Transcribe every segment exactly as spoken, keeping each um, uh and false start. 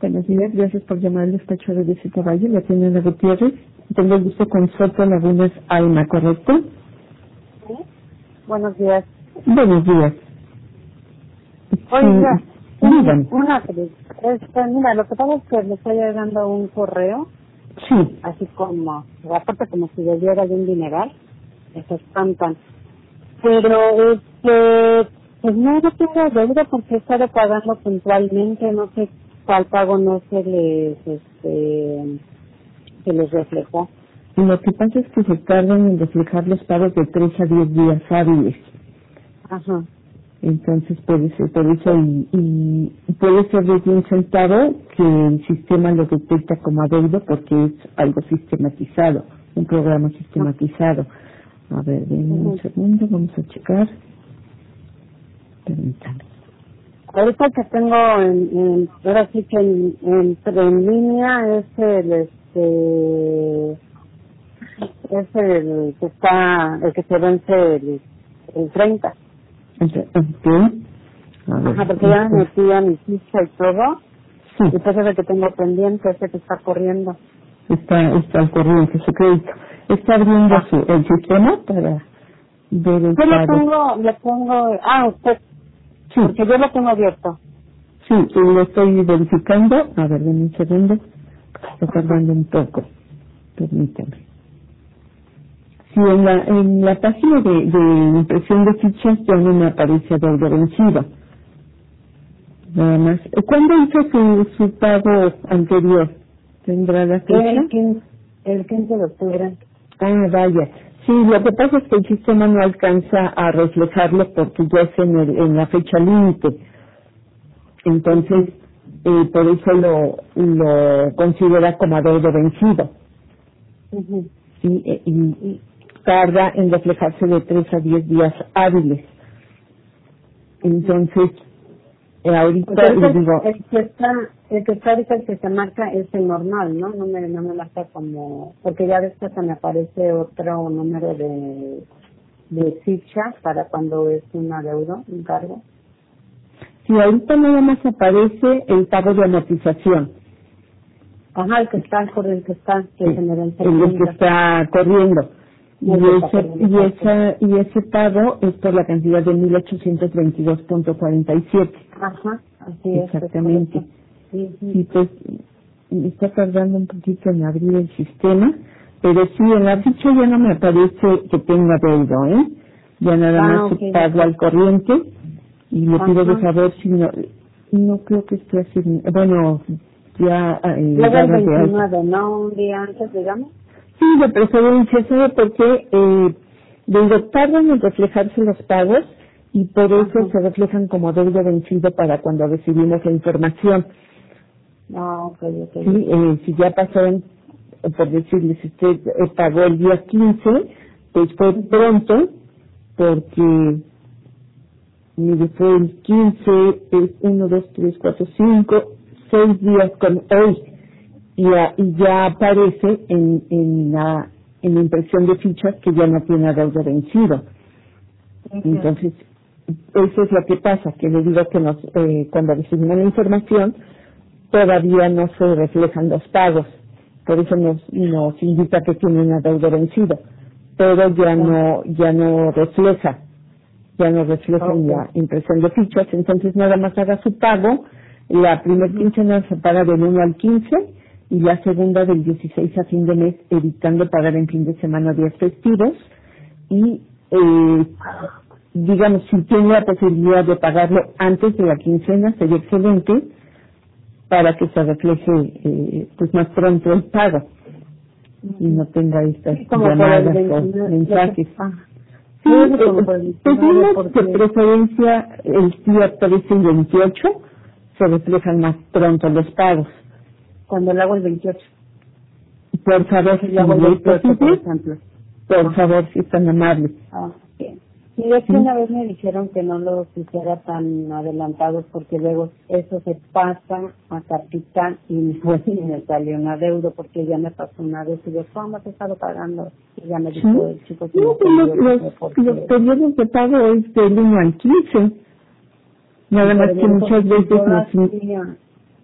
Buenos días, gracias por llamar al despacho de Visita Valle, la tienda de Gutiérrez. Tengo el gusto con Soto Lagunas Alma, ¿correcto? Sí. Buenos días. Buenos días. Oiga, Sí, un- dígame. una pregunta. Este, mira, lo que pasa es que me está llegando un correo, Sí, así como, aparte como si debiera de un dineral, que se espantan. Pero, este, pues no, no tengo deuda porque he estado pagando puntualmente, no sé cuál pago no se les, este, se les reflejó. lo que pasa es que se tardan en reflejar los pagos de tres a diez días hábiles. Ajá. Entonces puede ser por eso y, y puede ser desde un centavo que el sistema lo detecta como adeudo porque es algo sistematizado, un programa sistematizado. A ver, denme un Ujú. segundo, vamos a checar. Permítame. Ahorita que tengo en, en ahora sí que en, en, en línea es el, este, es el que está, el que se vence el, el treinta. Entonces, ok. A ver, Ajá, porque ya me entonces, metí a mi ficha y todo, y sí, pues es el que tengo pendiente, ese que está corriendo. está, está al corriente su crédito. Está abriendo Ah, su, el sistema para ver el yo lo pago. pongo, le pongo, ah, usted, Sí, porque yo lo tengo abierto. sí, y lo estoy verificando. A ver, denme un segundo. Está Ajá. tardando un poco. Permítame. Sí, en la, en la página de, de impresión de fichas ya no me aparece adeudo vencido. Nada más. ¿Cuándo hizo su, su pago anterior? ¿Tendrá la fecha? El quince, el quince de octubre. Ah, vaya. Sí, lo que pasa es que el sistema no alcanza a reflejarlo porque ya es en, el, en la fecha límite. Entonces, Ujú, eh, por eso lo, lo considera como adeudo vencido. ujú. ¿Sí? Eh, Y, y tarda en reflejarse de tres a diez días hábiles. Entonces, eh, Porque ahorita ahorita les el, digo, el que está, el que está ahorita el que se marca es el normal, ¿no? No me, no me marca como, porque ya después se me aparece otro número de, de ficha para cuando es un adeudo, un cargo. si ahorita nada más aparece el pago de amortización, Ajá, el que está, por el que está, que eh, se me vence el el el que treinta. está corriendo. Y El que está ese, corriendo, y exacto. esa, y ese pago es por la cantidad de mil ochocientos veintidós punto cuarenta y siete. Ajá, así es, es Exactamente. correcto. Ujú. Sí, pues está tardando un poquito en abrir el sistema, pero sí, en la ficha ya no me aparece que tenga deuda, ¿eh? Ya nada Ah, más se ok, pago al ok. corriente y le pido de Ajá. saber si no, no creo que esté así, bueno, ya eh, Luego el dado de alta. veintinueve, ¿no? Un día antes, digamos. Sí, de preferencia, ¿sabe por qué? Eh, desde tardan en reflejarse los pagos y por eso Ajá. se reflejan como deuda vencido para cuando recibimos la información. Ah, ok, ok, Sí, ok. eh, si ya pasaron, eh, por decirles, si usted eh, pagó el día quince, pues fue Ujú. pronto, porque, mire, fue el quince, es uno, dos, tres, cuatro, cinco, seis días con hoy, y ya, y ya aparece en, en la en la impresión de fichas que ya no tiene adeudo vencido. Ujú. Entonces, eso es lo que pasa, que le digo que nos, eh, cuando recibimos la información, todavía no se reflejan los pagos. Por eso nos, nos indica que tiene una deuda vencida. Pero ya Ah, no, ya no refleja, ya no refleja en ok. la impresión de fichas. Entonces nada más haga su pago. La primer Ujú. quincena se paga del uno al quince y la segunda del dieciséis a fin de mes, evitando pagar en fin de semana días festivos. Y, eh, digamos, si tiene la posibilidad de pagarlo antes de la quincena, sería excelente para que se refleje eh, pues más pronto el pago y Ujú. no tenga estas Sí, como por el llamadas o veintinueve. Lo que, mensajes. ah, Sí, yo digo como eh, por el veintinueve pedimos de porque preferencia el día trece y veintiocho, se reflejan más pronto los pagos. cuando le hago el veintiocho. Por favor, Si le si hago el es veintiocho, por posible, ejemplo. por Ajá. favor, si es tan amable. Ah, bien. Y de hecho ¿Sí? una vez me dijeron que no los hiciera tan adelantados porque luego eso se pasa a capital y pues y me salió un adeudo porque ya me pasó una vez y yo, ¿cómo te he estado pagando? Y ya me ¿Sí? dijo el chico que No, me pues los, atendió que los, fue los porque, periodos de pago es del uno al quince. Nada más pero que me dijo muchas que si veces yo lo nos, hacía,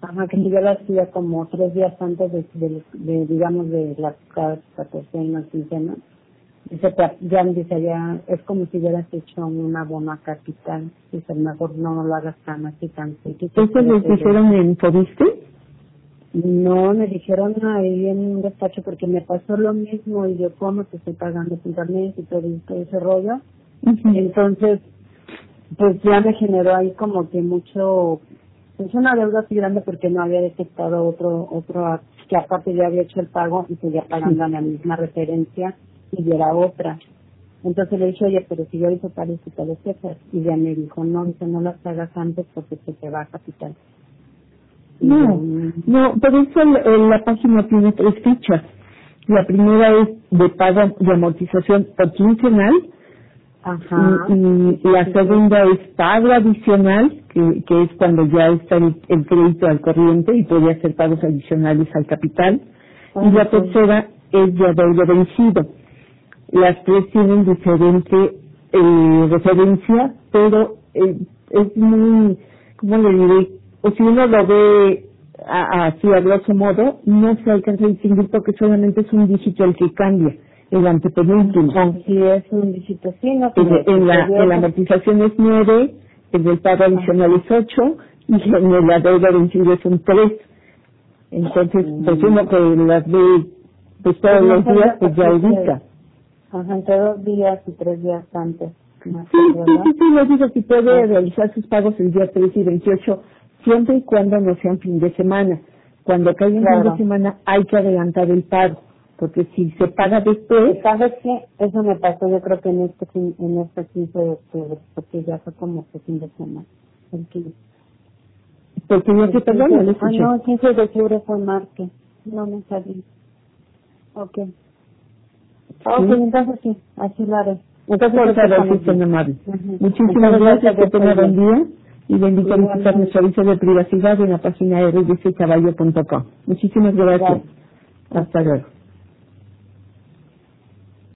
Ajá, que si yo la hacía como tres días antes de, de, de digamos, de las catorcenas, quincenas. Dice, te- ya dice, ya es como si hubieras hecho una bona capital. Dice, mejor no lo hagas tan así, tan chiquito. ¿Eso les dijeron en Fobiste? No, me dijeron ahí en un despacho porque me pasó lo mismo y yo, ¿cómo te estoy pagando internet y todo, y todo ese rollo? Uh-huh. Entonces, pues ya me generó ahí como que mucho, pues una deuda así grande porque no había detectado otro, otro, que aparte ya había hecho el pago y seguía pagando a la misma referencia y era otra. Entonces le dije, oye, pero si yo hice tales y tales cosas, y ya me dijo, no, dice, no las hagas antes porque se te va a capital. Y No, yo, no, por eso la, la página tiene tres fichas. La primera es de pago de amortización por quincenal, ajá, y, y la segunda es pago adicional, que, que es cuando ya está el, el crédito al corriente y puede hacer pagos adicionales al capital. Y la tercera es de adeudo vencido. Las tres tienen diferente eh, referencia, pero eh, es muy, ¿cómo le diré? O si uno lo ve a- así a grosso modo, no se alcanza a distinguir porque solamente es un dígito el que cambia, el antepenúltimo. sí es un dígito, sí, no, En, en la, en la amortización es nueve, en el pago adicional es ocho, y en el adeudo vencido es un tres. Entonces, pues uno que las ve pues todos los días, pues ya ubica. Ajá, entre dos días y tres días antes. Sí, sí, sí, sí, les digo, si puede realizar sus pagos el día tres y veintiocho, siempre y cuando no sean fin de semana. Cuando caiga en Claro. fin de semana hay que adelantar el pago, porque si se paga después... ¿Sabes qué? Eso me pasó yo creo que en este fin- en este quince de octubre, porque ya fue como que fin de semana. El quince. Porque yo que perdón, no le Ah, escuché. no, el quince de octubre fue martes. No me sabía. Ok. Ok, Sí. entonces sí, así lo haré. Entonces, por favor, si estén amable. Ujú. Muchísimas Entonces, gracias, que gracias, tenga buen Estoy día, y le invito a visitar Igualmente. nuestro aviso de privacidad en la página r d c caballo punto com. Muchísimas gracias. Gracias. Hasta luego.